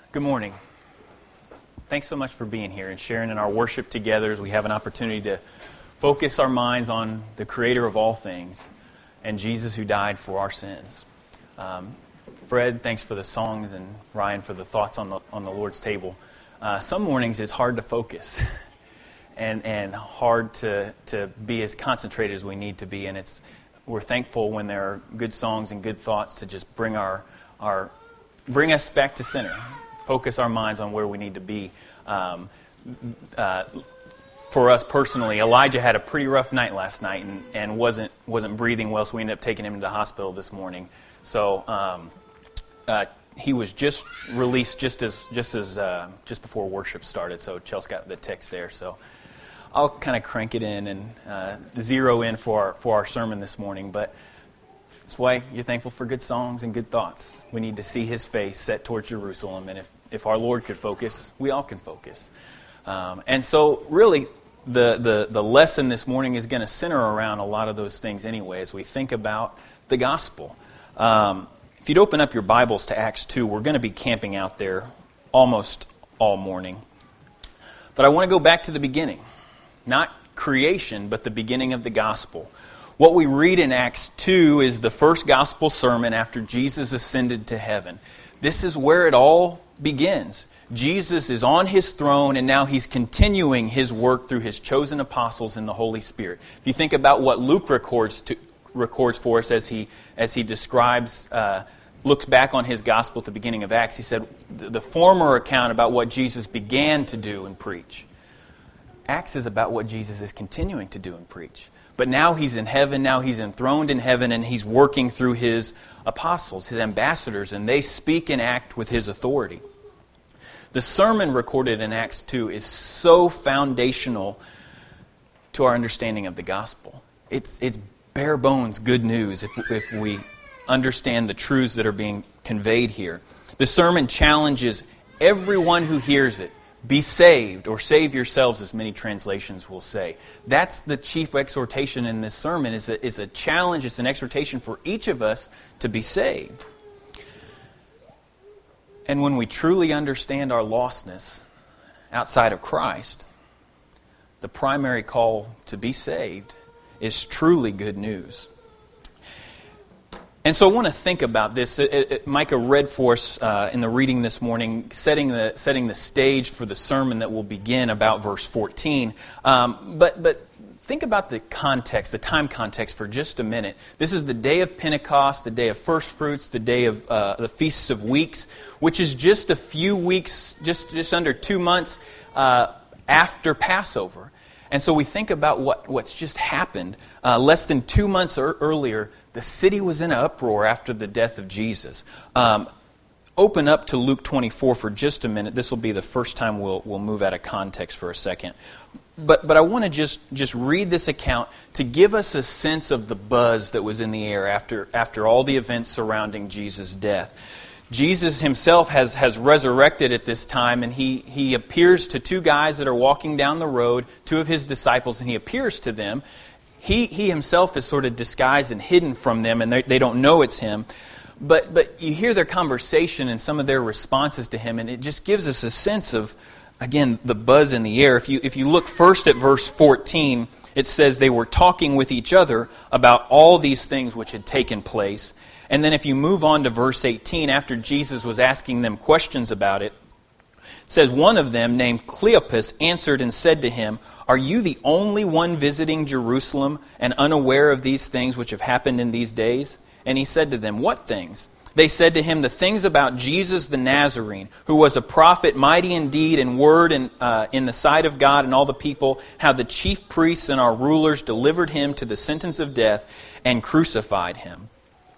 Good morning. Thanks so much for being here and sharing in our worship together as we have an opportunity to focus our minds on the Creator of all things and Jesus who died for our sins. Fred, thanks for the songs, and Ryan for the thoughts on the Lord's table. Some mornings it's hard to focus and hard to be as concentrated as we need to be, and we're thankful when there are good songs and good thoughts to just bring us back to center. Focus our minds on where we need to be. For us personally, Elijah had a pretty rough night last night and wasn't breathing well, so we ended up taking him to the hospital this morning. So he was just released just before worship started. So Chelsea got the text there. So I'll kind of crank it in and zero in for our sermon this morning, but. That's why you're thankful for good songs and good thoughts. We need to see His face set towards Jerusalem, and if our Lord could focus, we all can focus. And so really, the lesson this morning is going to center around a lot of those things anyway as we think about the gospel. If you'd open up your Bibles to Acts 2, we're going to be camping out there almost all morning. But I want to go back to the beginning. Not creation, but the beginning of the gospel. What we read in Acts 2 is the first gospel sermon after Jesus ascended to heaven. This is where it all begins. Jesus is on His throne, and now He's continuing His work through His chosen apostles and the Holy Spirit. If you think about what Luke records for us as he describes, looks back on his gospel at the beginning of Acts, he said the former account about what Jesus began to do and preach. Acts is about what Jesus is continuing to do and preach. But now He's in heaven, now He's enthroned in heaven, and He's working through His apostles, His ambassadors, and they speak and act with His authority. The sermon recorded in Acts 2 is so foundational to our understanding of the gospel. It's bare bones good news if we understand the truths that are being conveyed here. The sermon challenges everyone who hears it. Be saved, or save yourselves, as many translations will say. That's the chief exhortation in this sermon. It's a challenge, it's an exhortation for each of us to be saved. And when we truly understand our lostness outside of Christ, the primary call to be saved is truly good news. And so I want to think about this. Micah read for us in the reading this morning, setting the stage for the sermon that will begin about verse 14. But think about the context, the time context for just a minute. This is the day of Pentecost, the day of first fruits, the day of the Feasts of Weeks, which is just a few weeks, just under 2 months after Passover. And so we think about what's just happened. Less than 2 months earlier, the city was in an uproar after the death of Jesus. Open up to Luke 24 for just a minute. This will be the first time we'll move out of context for a second. But I want to just read this account to give us a sense of the buzz that was in the air after all the events surrounding Jesus' death. Jesus Himself has resurrected at this time, and he appears to two guys that are walking down the road, two of His disciples, and He appears to them. He Himself is sort of disguised and hidden from them, and they don't know it's Him. But you hear their conversation and some of their responses to Him, and it just gives us a sense of, again, the buzz in the air. If you look first at verse 14, it says they were talking with each other about all these things which had taken place. And then if you move on to verse 18, after Jesus was asking them questions about it, it says, one of them, named Cleopas, answered and said to Him, "Are you the only one visiting Jerusalem and unaware of these things which have happened in these days?" And He said to them, "What things?" They said to Him, "The things about Jesus the Nazarene, who was a prophet, mighty in deed and word in the sight of God and all the people, how the chief priests and our rulers delivered Him to the sentence of death and crucified Him."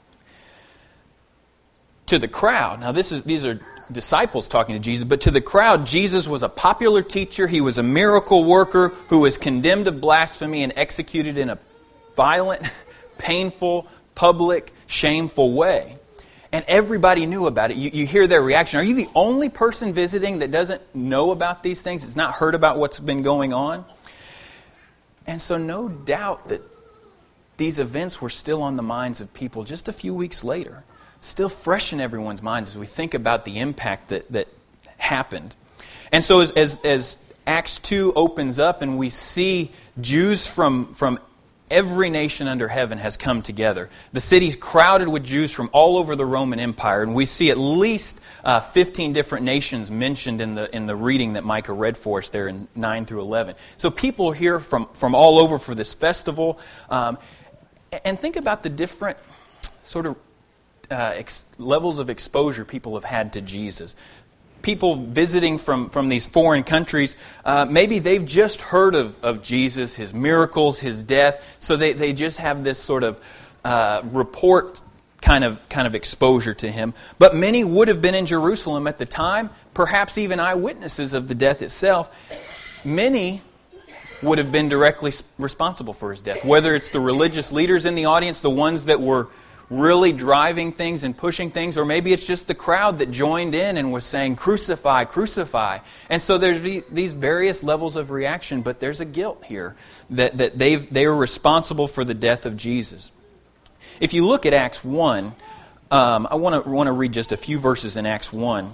To the crowd, now these are disciples talking to Jesus, but to the crowd, Jesus was a popular teacher. He was a miracle worker who was condemned of blasphemy and executed in a violent, painful, public, shameful way. And everybody knew about it. You hear their reaction. Are you the only person visiting that doesn't know about these things, that's not heard about what's been going on? And so no doubt that these events were still on the minds of people just a few weeks later. Still fresh in everyone's minds as we think about the impact that happened. And so as Acts 2 opens up and we see Jews from every nation under heaven has come together. The city's crowded with Jews from all over the Roman Empire, and we see at least 15 different nations mentioned in the reading that Micah read for us there in 9 through 11. So people are here from all over for this festival. And think about the different sort of levels of exposure people have had to Jesus. People visiting from these foreign countries, maybe they've just heard of Jesus, His miracles, His death, so they just have this sort of report kind of exposure to Him. But many would have been in Jerusalem at the time, perhaps even eyewitnesses of the death itself. Many would have been directly responsible for His death, whether it's the religious leaders in the audience, the ones that were really driving things and pushing things, or maybe it's just the crowd that joined in and was saying, "Crucify, crucify." And so there's these various levels of reaction, but there's a guilt here that they were responsible for the death of Jesus. If you look at Acts 1, I want to read just a few verses in Acts 1.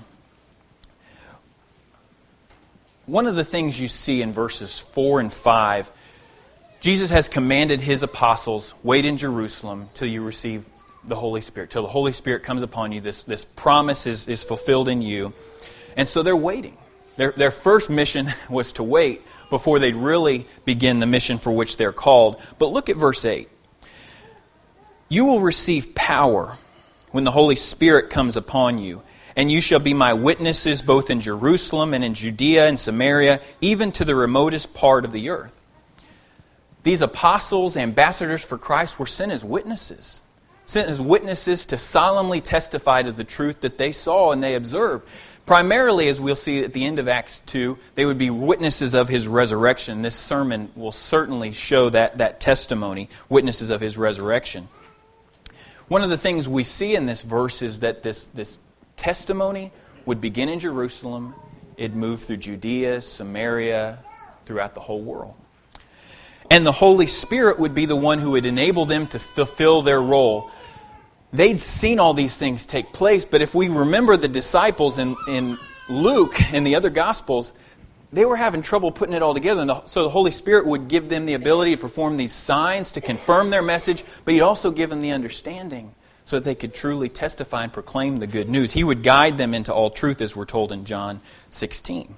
One of the things you see in verses 4 and 5, Jesus has commanded His apostles, wait in Jerusalem till you receive the Holy Spirit. Till the Holy Spirit comes upon you, this promise is fulfilled in you. And so they're waiting. Their first mission was to wait before they'd really begin the mission for which they're called. But look at verse 8. You will receive power when the Holy Spirit comes upon you, and you shall be my witnesses both in Jerusalem and in Judea and Samaria, even to the remotest part of the earth. These apostles, ambassadors for Christ, were sent as witnesses. Sent as witnesses to solemnly testify to the truth that they saw and they observed. Primarily, as we'll see at the end of Acts 2, they would be witnesses of His resurrection. This sermon will certainly show that testimony, witnesses of His resurrection. One of the things we see in this verse is that this testimony would begin in Jerusalem. It'd move through Judea, Samaria, throughout the whole world. And the Holy Spirit would be the one who would enable them to fulfill their role. They'd seen all these things take place, but if we remember the disciples in Luke and the other Gospels, they were having trouble putting it all together. And so the Holy Spirit would give them the ability to perform these signs to confirm their message, but He'd also give them the understanding so that they could truly testify and proclaim the good news. He would guide them into all truth, as we're told in John 16.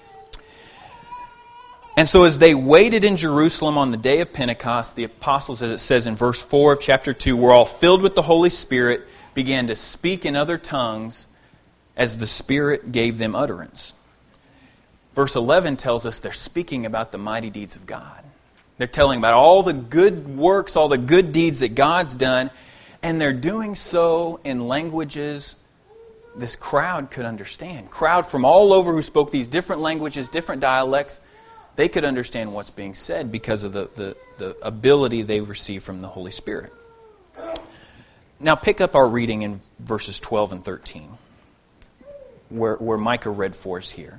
And so as they waited in Jerusalem on the day of Pentecost, the apostles, as it says in verse 4 of chapter 2, were all filled with the Holy Spirit, began to speak in other tongues as the Spirit gave them utterance. Verse 11 tells us they're speaking about the mighty deeds of God. They're telling about all the good works, all the good deeds that God's done, and they're doing so in languages this crowd could understand. Crowd from all over who spoke these different languages, different dialects, they could understand what's being said because of the ability they received from the Holy Spirit. Now pick up our reading in verses 12 and 13, where Micah read for us here.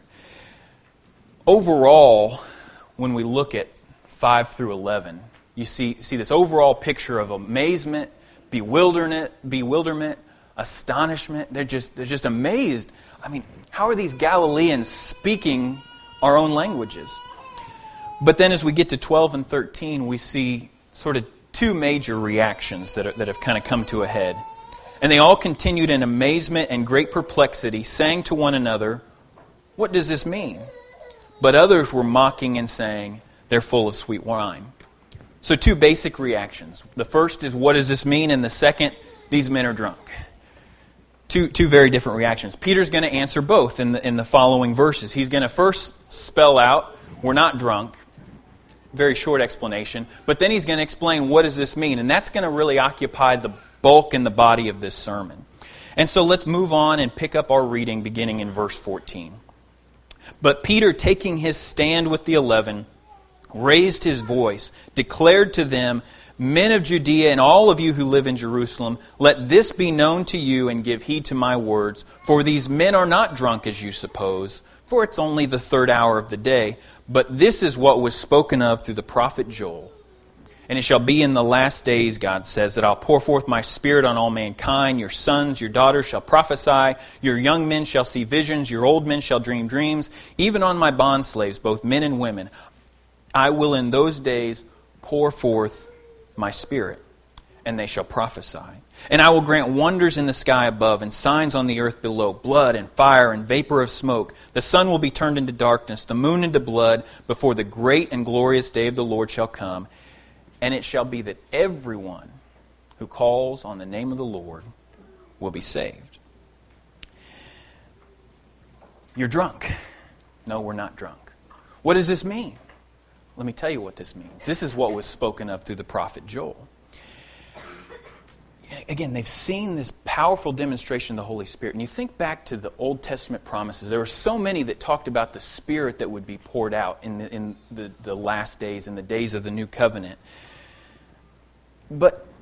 Overall, when we look at 5 through 11, you see this overall picture of amazement, bewilderment, astonishment. They're just amazed. I mean, how are these Galileans speaking our own languages? But then as we get to 12 and 13, we see sort of two major reactions that have kind of come to a head. And they all continued in amazement and great perplexity, saying to one another, "What does this mean?" But others were mocking and saying, "They're full of sweet wine." So two basic reactions. The first is, what does this mean? And the second, these men are drunk. Two very different reactions. Peter's going to answer both in the following verses. He's going to first spell out, we're not drunk. Very short explanation. But then he's going to explain, what does this mean? And that's going to really occupy the bulk and the body of this sermon. And so let's move on and pick up our reading beginning in verse 14. But Peter, taking his stand with the 11, raised his voice, declared to them, "Men of Judea and all of you who live in Jerusalem, let this be known to you and give heed to my words. For these men are not drunk as you suppose, for it's only the third hour of the day. But this is what was spoken of through the prophet Joel. And it shall be in the last days, God says, that I'll pour forth my Spirit on all mankind. Your sons, your daughters shall prophesy. Your young men shall see visions. Your old men shall dream dreams. Even on my bondslaves, both men and women, I will in those days pour forth my Spirit, and they shall prophesy. And I will grant wonders in the sky above and signs on the earth below, blood and fire and vapor of smoke. The sun will be turned into darkness, the moon into blood, before the great and glorious day of the Lord shall come. And it shall be that everyone who calls on the name of the Lord will be saved. You're drunk. No, we're not drunk. What does this mean? Let me tell you what this means. This is what was spoken of through the prophet Joel. Again, they've seen this powerful demonstration of the Holy Spirit. And you think back to the Old Testament promises. There were so many that talked about the Spirit that would be poured out in the last days, in the days of the New Covenant. But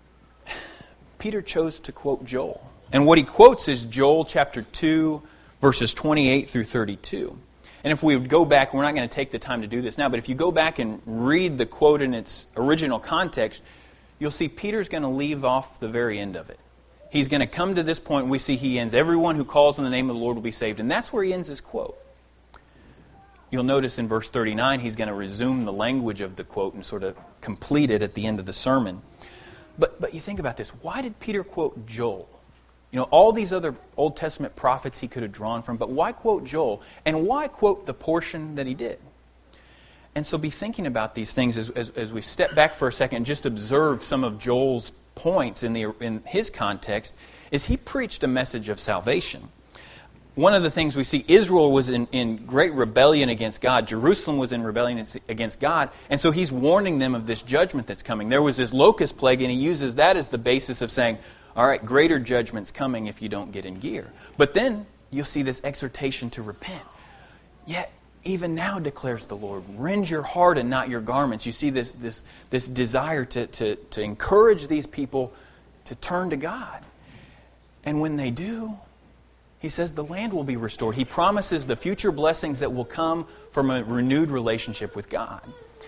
Peter chose to quote Joel. And what he quotes is Joel chapter 2, verses 28 through 32. And if we would go back, we're not going to take the time to do this now, but if you go back and read the quote in its original context, you'll see Peter's going to leave off the very end of it. He's going to come to this point, and we see he ends, everyone who calls on the name of the Lord will be saved. And that's where he ends his quote. You'll notice in verse 39, he's going to resume the language of the quote and sort of complete it at the end of the sermon. But you think about this. Why did Peter quote Joel? You know, all these other Old Testament prophets he could have drawn from, but why quote Joel? And why quote the portion that he did? And so be thinking about these things as we step back for a second and just observe some of Joel's points in his context, is he preached a message of salvation. One of the things we see, Israel was in great rebellion against God. Jerusalem was in rebellion against God. And so he's warning them of this judgment that's coming. There was this locust plague, and he uses that as the basis of saying, all right, greater judgment's coming if you don't get in gear. But then you'll see this exhortation to repent. Yet, even now declares the Lord, rend your heart and not your garments. You see this desire to encourage these people to turn to God. And when they do, he says the land will be restored. He promises the future blessings that will come from a renewed relationship with God.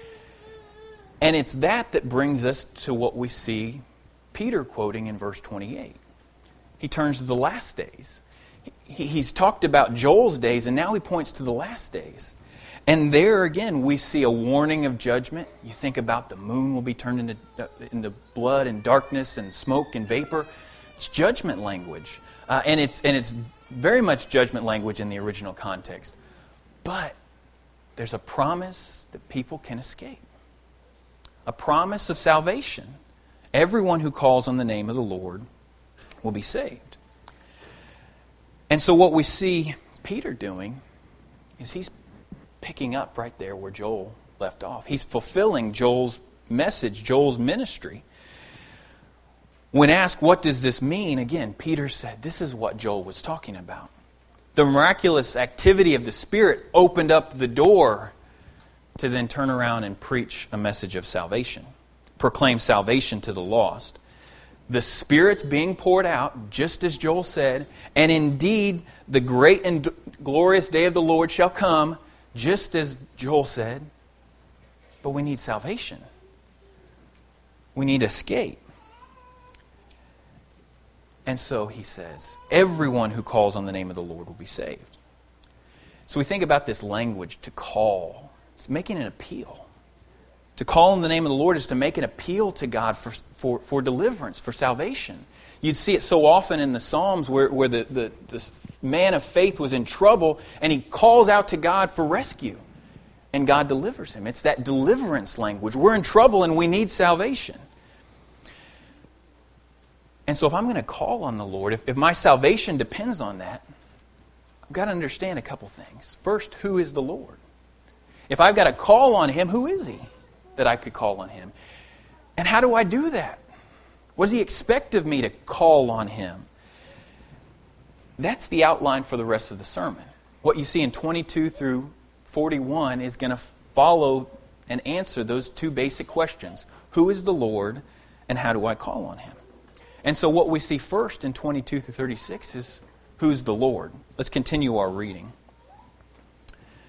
And it's that brings us to what we see Peter quoting in verse 28. He turns to the last days. He's talked about Joel's days, and now he points to the last days. And there again, we see a warning of judgment. You think about the moon will be turned into blood and darkness and smoke and vapor. It's judgment language. And it's very much judgment language in the original context. But there's a promise that people can escape. A promise of salvation. Everyone who calls on the name of the Lord will be saved. And so what we see Peter doing is he's picking up right there where Joel left off. He's fulfilling Joel's message, Joel's ministry. When asked, what does this mean? Again, Peter said, this is what Joel was talking about. The miraculous activity of the Spirit opened up the door to then turn around and preach a message of salvation. Proclaim salvation to the lost. The Spirit's being poured out, just as Joel said, and indeed the great and glorious day of the Lord shall come, just as Joel said. But we need salvation. We need escape. And so he says, everyone who calls on the name of the Lord will be saved. So we think about this language, to call. It's making an appeal. To call on the name of the Lord is to make an appeal to God for deliverance, for salvation. You'd see it so often in the Psalms where the man of faith was in trouble and he calls out to God for rescue. And God delivers him. It's that deliverance language. We're in trouble and we need salvation. And so if I'm going to call on the Lord, if my salvation depends on that, I've got to understand a couple things. First, who is the Lord? If I've got to call on Him, who is He that I could call on Him? And how do I do that? What does He expect of me to call on Him? That's the outline for the rest of the sermon. What you see in 22 through 41 is going to follow and answer those two basic questions. Who is the Lord, and how do I call on Him? And so what we see first in 22 through 36 is, who's the Lord? Let's continue our reading.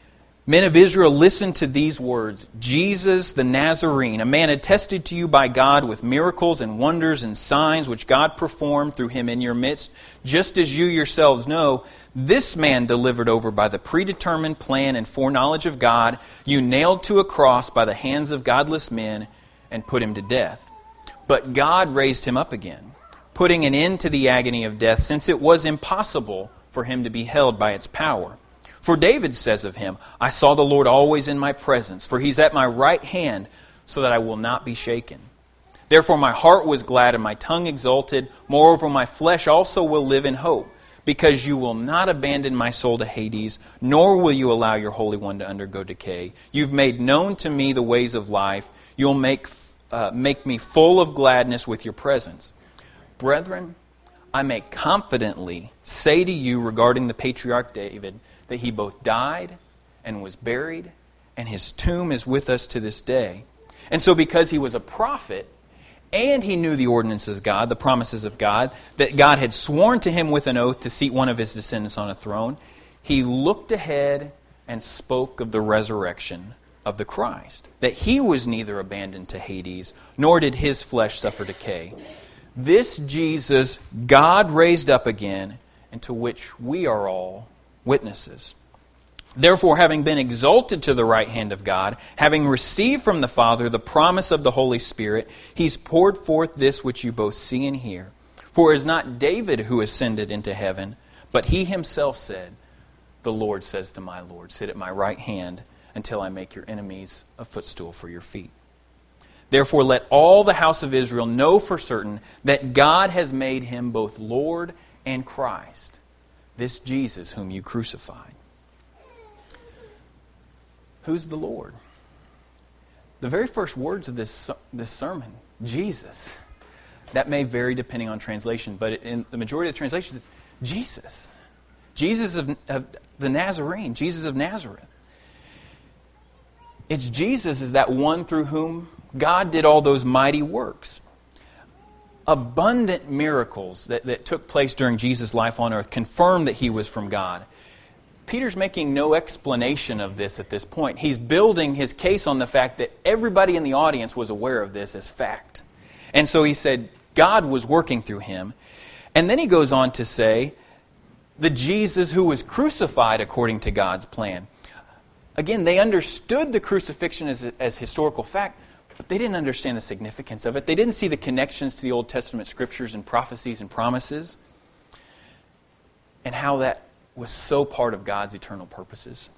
Men of Israel, listen to these words. Jesus the Nazarene, a man attested to you by God with miracles and wonders and signs which God performed through him in your midst, just as you yourselves know, this man delivered over by the predetermined plan and foreknowledge of God, you nailed to a cross by the hands of godless men and put him to death. But God raised him up again, putting an end to the agony of death, since it was impossible for him to be held by its power. For David says of him, I saw the Lord always in my presence, for he's at my right hand, so that I will not be shaken. Therefore my heart was glad and my tongue exulted. Moreover, my flesh also will live in hope, because you will not abandon my soul to Hades, nor will you allow your Holy One to undergo decay. You've made known to me the ways of life. You'll make me full of gladness with your presence. Brethren, I may confidently say to you regarding the patriarch David, that he both died and was buried, and his tomb is with us to this day. And so because he was a prophet, and he knew the ordinances of God, the promises of God, that God had sworn to him with an oath to seat one of his descendants on a throne, he looked ahead and spoke of the resurrection of the Christ, that he was neither abandoned to Hades, nor did his flesh suffer decay. This Jesus God raised up again, and to which we are all witnesses. Therefore, having been exalted to the right hand of God, having received from the Father the promise of the Holy Spirit, he's poured forth this which you both see and hear. For it is not David who ascended into heaven, but he himself said, the Lord says to my Lord, sit at my right hand until I make your enemies a footstool for your feet. Therefore, let all the house of Israel know for certain that God has made him both Lord and Christ, this Jesus whom you crucified. Who's the Lord? The very first words of this sermon, Jesus. That may vary depending on translation, but in the majority of the translations, it's Jesus. Jesus of the Nazarene, Jesus of Nazareth. It's Jesus is that one through whom God did all those mighty works. Abundant miracles that took place during Jesus' life on earth confirm that he was from God. Peter's making no explanation of this at this point. He's building his case on the fact that everybody in the audience was aware of this as fact. And so he said God was working through him. And then he goes on to say, the Jesus who was crucified according to God's plan. Again, they understood the crucifixion as historical fact, but they didn't understand the significance of it. They didn't see the connections to the Old Testament scriptures and prophecies and promises, and how that was so part of God's eternal purposes.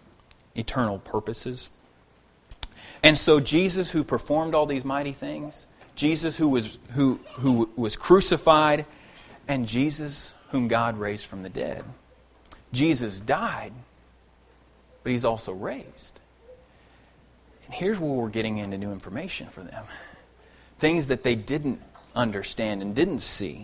And so Jesus, who performed all these mighty things, Jesus who was crucified, and Jesus whom God raised from the dead. Jesus died, but he's also raised. And here's where we're getting into new information for them. Things that they didn't understand and didn't see.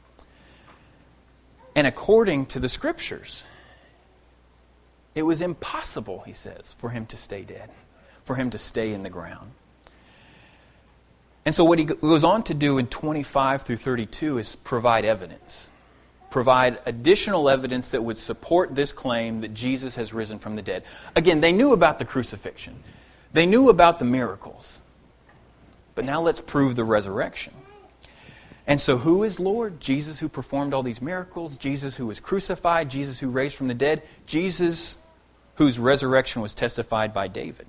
And according to the Scriptures, it was impossible, he says, for him to stay dead, for him to stay in the ground. And so what he goes on to do in 25 through 32 is provide evidence. Provide additional evidence that would support this claim that Jesus has risen from the dead. Again, they knew about the crucifixion. They knew about the miracles. But now let's prove the resurrection. And so who is Lord? Jesus who performed all these miracles, Jesus who was crucified, Jesus who raised from the dead, Jesus whose resurrection was testified by David.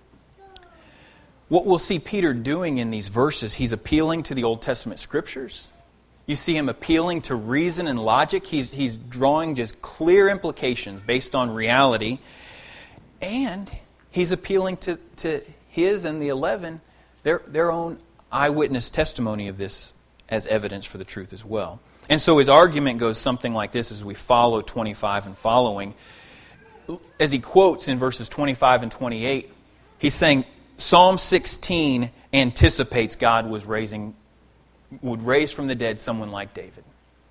What we'll see Peter doing in these verses, he's appealing to the Old Testament Scriptures. You see him appealing to reason and logic. He's drawing just clear implications based on reality. And he's appealing to his and the 11, their own eyewitness testimony of this as evidence for the truth as well. And so his argument goes something like this as we follow 25 and following. As he quotes in verses 25 and 28, he's saying Psalm 16 anticipates God would raise from the dead someone like David.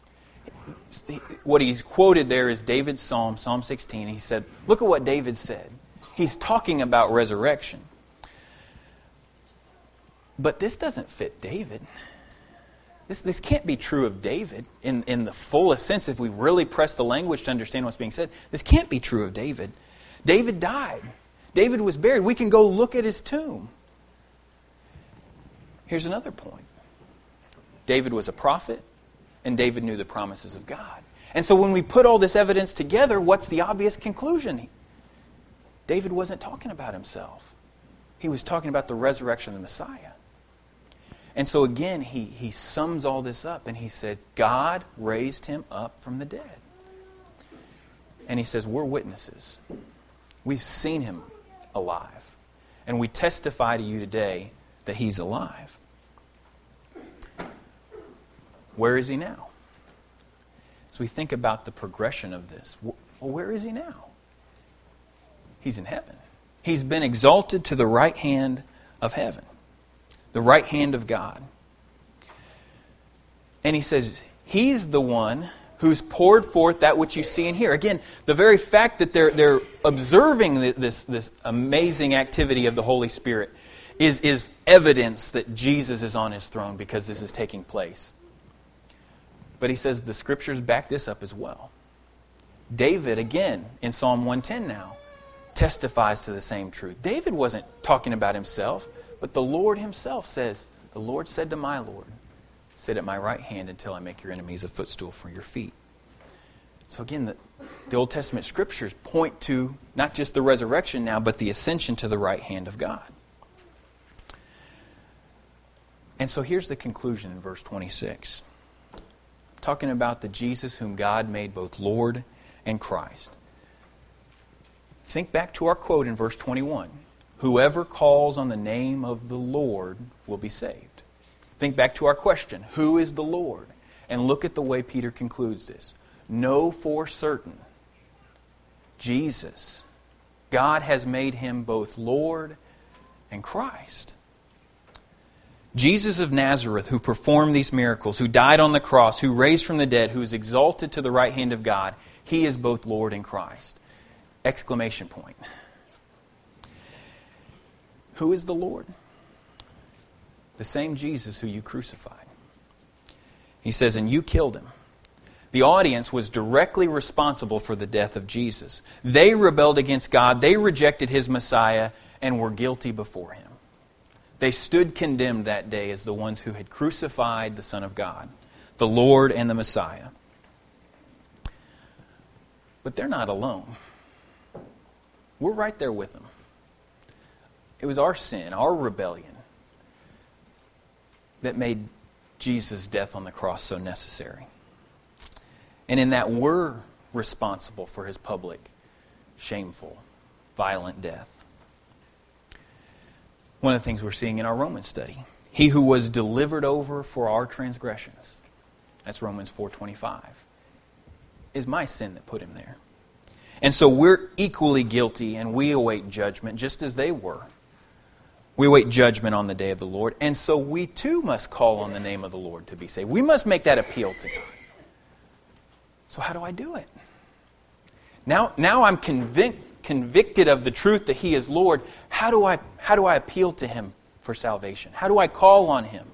What he's quoted there is David's Psalm 16. He said, look at what David said. He's talking about resurrection. But this doesn't fit David. This can't be true of David in the fullest sense. If we really press the language to understand what's being said, this can't be true of David. David died. David was buried. We can go look at his tomb. Here's another point. David was a prophet, and David knew the promises of God. And so when we put all this evidence together, what's the obvious conclusion? David wasn't talking about himself. He was talking about the resurrection of the Messiah. And so again, he sums all this up and he said, God raised him up from the dead. And he says, we're witnesses. We've seen him alive. And we testify to you today that he's alive. Where is he now? As we think about the progression of this, well, where is he now? He's in heaven. He's been exalted to the right hand of heaven. The right hand of God. And he says, he's the one who's poured forth that which you see and hear. Again, the very fact that they're observing this amazing activity of the Holy Spirit is evidence that Jesus is on his throne because this is taking place. But he says the Scriptures back this up as well. David, again, in Psalm 110 now, testifies to the same truth. David wasn't talking about himself, but the Lord himself says, the Lord said to my Lord, sit at my right hand until I make your enemies a footstool for your feet. So again, the Old Testament Scriptures point to not just the resurrection now, but the ascension to the right hand of God. And so here's the conclusion in verse 26. Talking about the Jesus whom God made both Lord and Christ. Think back to our quote in verse 21. Whoever calls on the name of the Lord will be saved. Think back to our question. Who is the Lord? And look at the way Peter concludes this. Know for certain, Jesus, God has made him both Lord and Christ. Jesus of Nazareth, who performed these miracles, who died on the cross, who raised from the dead, who is exalted to the right hand of God, he is both Lord and Christ. Exclamation point. Who is the Lord? The same Jesus who you crucified. He says, and you killed him. The audience was directly responsible for the death of Jesus. They rebelled against God, they rejected his Messiah, and were guilty before him. They stood condemned that day as the ones who had crucified the Son of God, the Lord and the Messiah. But they're not alone. We're right there with them. It was our sin, our rebellion, that made Jesus' death on the cross so necessary. And in that we're responsible for his public, shameful, violent death. One of the things we're seeing in our Romans study. He who was delivered over for our transgressions. That's Romans 4:25. Is my sin that put him there. And so we're equally guilty and we await judgment just as they were. We await judgment on the day of the Lord. And so we too must call on the name of the Lord to be saved. We must make that appeal to God. So how do I do it? Now I'm convicted of the truth that he is Lord. How do I appeal to him for salvation? How do I call on him?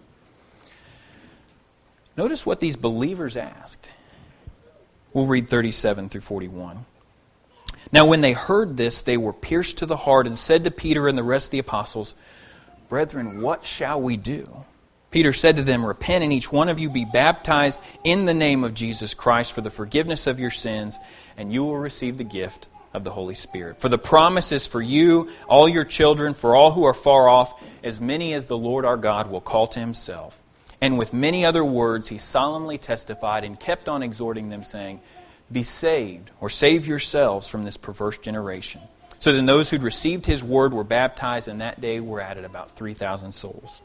Notice what these believers asked. We'll read 37 through 41. Now when they heard this, they were pierced to the heart and said to Peter and the rest of the apostles, Brethren, what shall we do? Peter said to them, Repent and each one of you be baptized in the name of Jesus Christ for the forgiveness of your sins, and you will receive the gift of the Holy Spirit. For the promise is for you, all your children, for all who are far off, as many as the Lord our God will call to himself. And with many other words he solemnly testified and kept on exhorting them, saying, Be saved, or save yourselves from this perverse generation. So then those who'd received his word were baptized, and that day were added about 3,000 souls.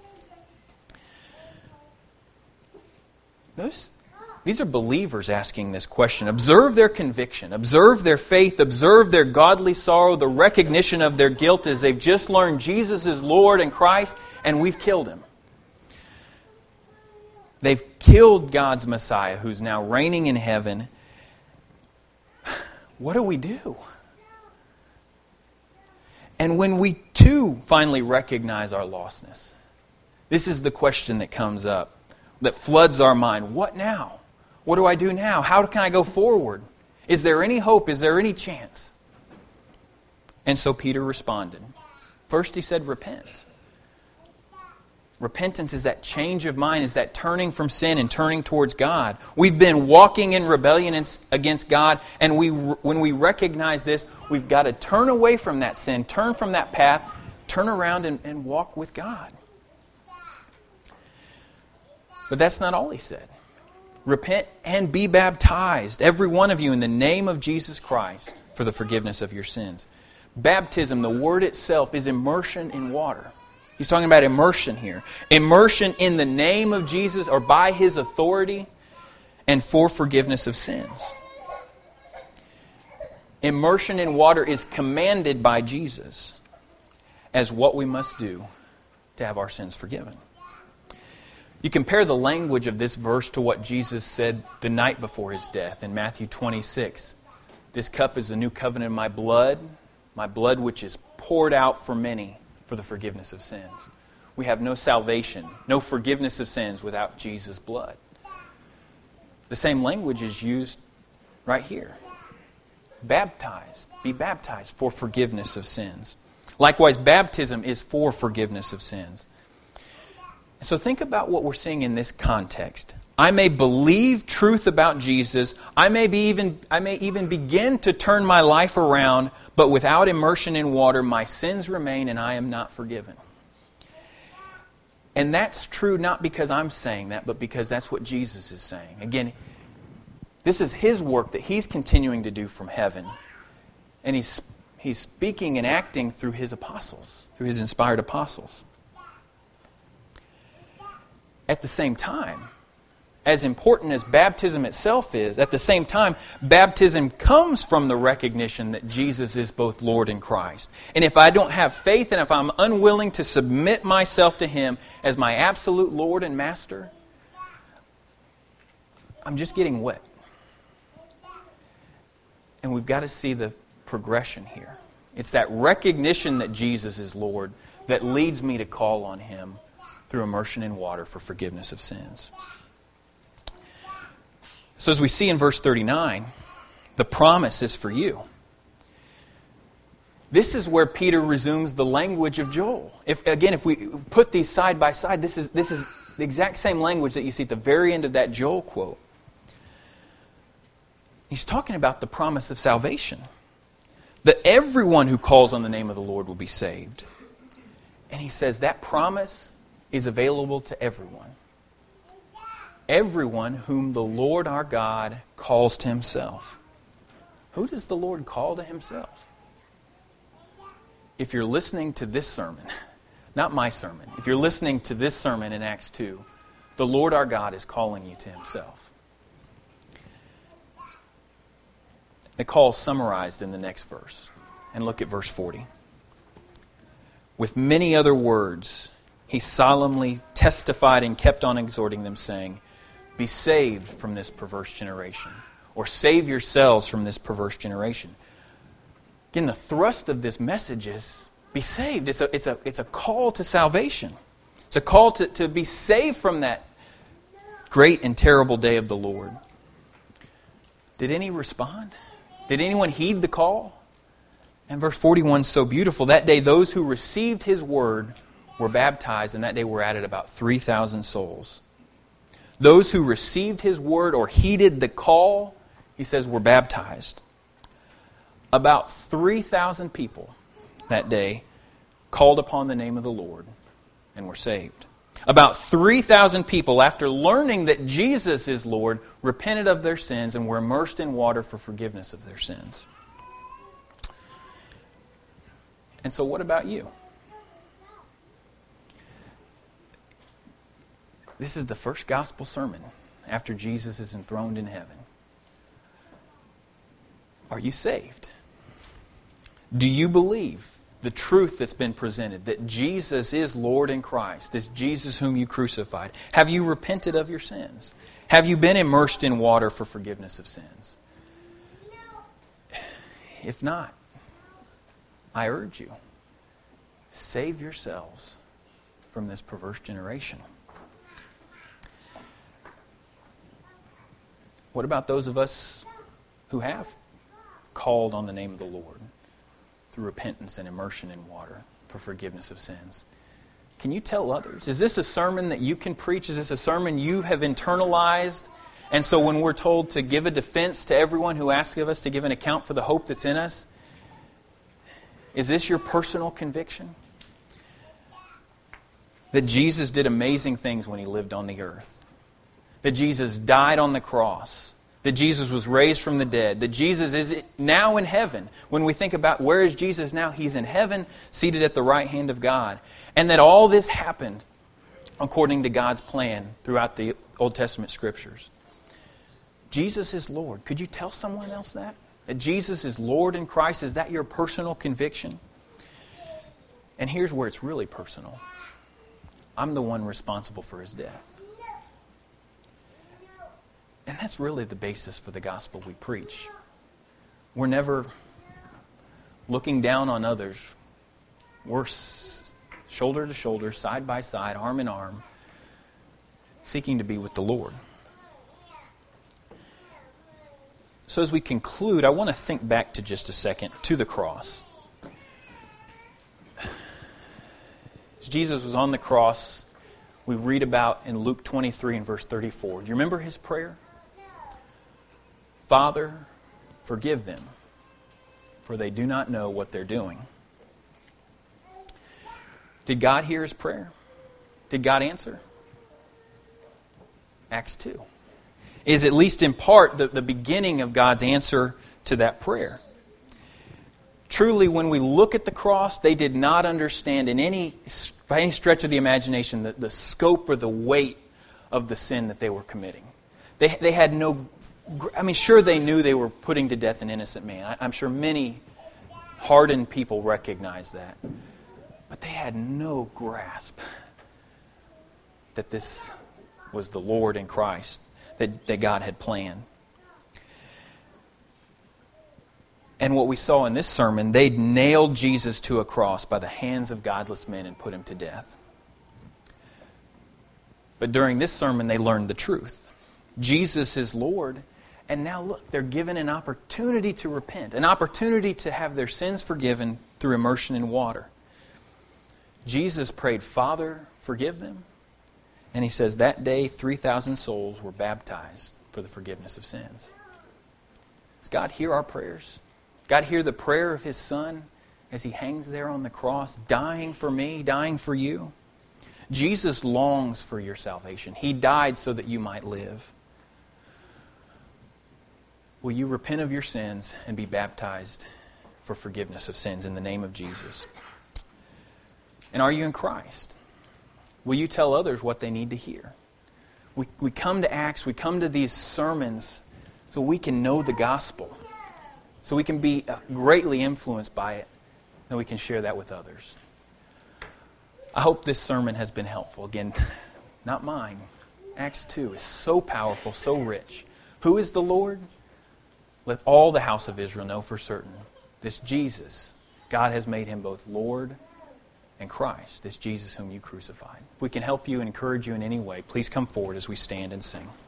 Notice, these are believers asking this question. Observe their conviction, observe their faith, observe their godly sorrow, the recognition of their guilt as they've just learned Jesus is Lord and Christ, and we've killed him. They've killed God's Messiah, who's now reigning in heaven. What do we do? And when we too finally recognize our lostness, this is the question that comes up, that floods our mind. What now? What do I do now? How can I go forward? Is there any hope? Is there any chance? And so Peter responded. First he said, repent. Repentance is that change of mind, is that turning from sin and turning towards God. We've been walking in rebellion against God, and when we recognize this, we've got to turn away from that sin, turn from that path, turn around and walk with God. But that's not all he said. Repent and be baptized, every one of you, in the name of Jesus Christ for the forgiveness of your sins. Baptism, the word itself, is immersion in water. He's talking about immersion here. Immersion in the name of Jesus or by His authority and for forgiveness of sins. Immersion in water is commanded by Jesus as what we must do to have our sins forgiven. You compare the language of this verse to what Jesus said the night before His death in Matthew 26. This cup is the new covenant in my blood which is poured out for many for the forgiveness of sins. We have no salvation, no forgiveness of sins without Jesus' blood. The same language is used right here. Baptized, be baptized for forgiveness of sins. Likewise, baptism is for forgiveness of sins. So think about what we're seeing in this context. I may believe truth about Jesus. I may even begin to turn my life around, but without immersion in water, my sins remain and I am not forgiven. And that's true not because I'm saying that, but because that's what Jesus is saying. Again, this is His work that He's continuing to do from heaven. And He's speaking and acting through His apostles, through His inspired apostles. At the same time, as important as baptism itself is, at the same time, baptism comes from the recognition that Jesus is both Lord and Christ. And if I don't have faith and if I'm unwilling to submit myself to Him as my absolute Lord and Master, I'm just getting wet. And we've got to see the progression here. It's that recognition that Jesus is Lord that leads me to call on Him through immersion in water for forgiveness of sins. So as we see in verse 39, the promise is for you. This is where Peter resumes the language of Joel. If we put these side by side, this is the exact same language that you see at the very end of that Joel quote. He's talking about the promise of salvation. That everyone who calls on the name of the Lord will be saved. And he says that promise is available to everyone. Everyone whom the Lord our God calls to Himself. Who does the Lord call to Himself? If you're listening to this sermon, not my sermon, if you're listening to this sermon in Acts 2, the Lord our God is calling you to Himself. The call is summarized in the next verse. And look at verse 40. With many other words, He solemnly testified and kept on exhorting them, saying, be saved from this perverse generation. Or save yourselves from this perverse generation. Again, the thrust of this message is be saved. It's a call to salvation. It's a call to be saved from that great and terrible day of the Lord. Did any respond? Did anyone heed the call? And verse 41 is so beautiful. That day those who received His word were baptized, and that day were added about 3,000 souls. Those who received His word or heeded the call, he says, were baptized. About 3,000 people that day called upon the name of the Lord and were saved. About 3,000 people, after learning that Jesus is Lord, repented of their sins and were immersed in water for forgiveness of their sins. And so what about you? This is the first gospel sermon after Jesus is enthroned in heaven. Are you saved? Do you believe the truth that's been presented, that Jesus is Lord in Christ, this Jesus whom you crucified? Have you repented of your sins? Have you been immersed in water for forgiveness of sins? If not, I urge you, save yourselves from this perverse generation. What about those of us who have called on the name of the Lord through repentance and immersion in water for forgiveness of sins. Can you tell others? Is this a sermon that you can preach? Is this a sermon you have internalized? And so when we're told to give a defense to everyone who asks of us to give an account for the hope that's in us, is this your personal conviction? That Jesus did amazing things when He lived on the earth. That Jesus died on the cross. That Jesus was raised from the dead. That Jesus is now in heaven. When we think about where is Jesus now, He's in heaven, seated at the right hand of God. And that all this happened according to God's plan throughout the Old Testament Scriptures. Jesus is Lord. Could you tell someone else that? That Jesus is Lord in Christ? Is that your personal conviction? And here's where it's really personal. I'm the one responsible for His death. And that's really the basis for the gospel we preach. We're never looking down on others. We're shoulder to shoulder, side by side, arm in arm, seeking to be with the Lord. So as we conclude, I want to think back to just a second to the cross. As Jesus was on the cross, we read about in Luke 23 and verse 34. Do you remember His prayer? Father, forgive them, for they do not know what they're doing. Did God hear His prayer? Did God answer? Acts 2 is at least in part the beginning of God's answer to that prayer. Truly, when we look at the cross, they did not understand by any stretch of the imagination the scope or the weight of the sin that they were committing. They had no... sure they knew they were putting to death an innocent man. I'm sure many hardened people recognize that. But they had no grasp that this was the Lord in Christ that God had planned. And what we saw in this sermon, they nailed Jesus to a cross by the hands of godless men and put Him to death. But during this sermon, they learned the truth. Jesus is Lord. And now look, they're given an opportunity to repent, an opportunity to have their sins forgiven through immersion in water. Jesus prayed, Father, forgive them. And He says that day 3,000 souls were baptized for the forgiveness of sins. Does God hear our prayers? God hear the prayer of His Son as He hangs there on the cross, dying for me, dying for you? Jesus longs for your salvation. He died so that you might live. Will you repent of your sins and be baptized for forgiveness of sins in the name of Jesus? And are you in Christ? Will you tell others what they need to hear? We come to Acts, we come to these sermons so we can know the gospel, so we can be greatly influenced by it, and we can share that with others. I hope this sermon has been helpful. Again, not mine. Acts 2 is so powerful, so rich. Who is the Lord? Let all the house of Israel know for certain. This Jesus, God has made Him both Lord and Christ, this Jesus whom you crucified. If we can help you and encourage you in any way, please come forward as we stand and sing.